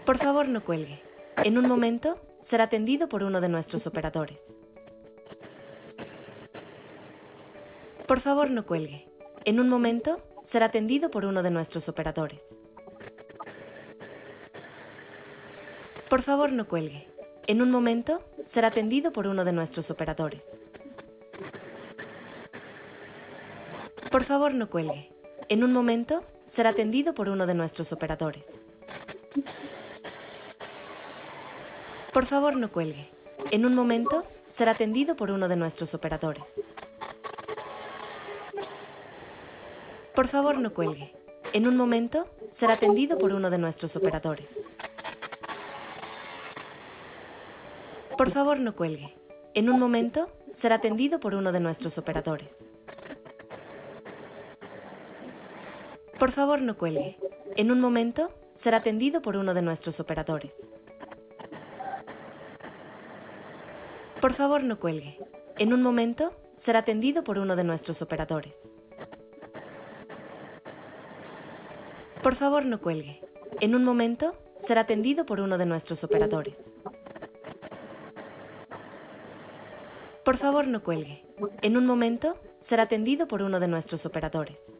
Por favor, no cuelgue. En un momento será atendido por uno de nuestros operadores. Por favor, no cuelgue. En un momento será atendido por uno de nuestros operadores. Por favor, no cuelgue. En un momento será atendido por uno de nuestros operadores. Por favor, no cuelgue. En un momento será atendido por uno de nuestros operadores. Por favor, no cuelgue. En un momento será atendido por uno de nuestros operadores. Por favor, no cuelgue. En un momento será atendido por uno de nuestros operadores. Por favor, no cuelgue. En un momento será atendido por uno de nuestros operadores. Por favor, no cuelgue. En un momento será atendido por uno de nuestros operadores. Por favor, no cuelgue. En un momento será atendido por uno de nuestros operadores. Por favor, no cuelgue. En un momento será atendido por uno de nuestros operadores. Por favor, no cuelgue. En un momento será atendido por uno de nuestros operadores.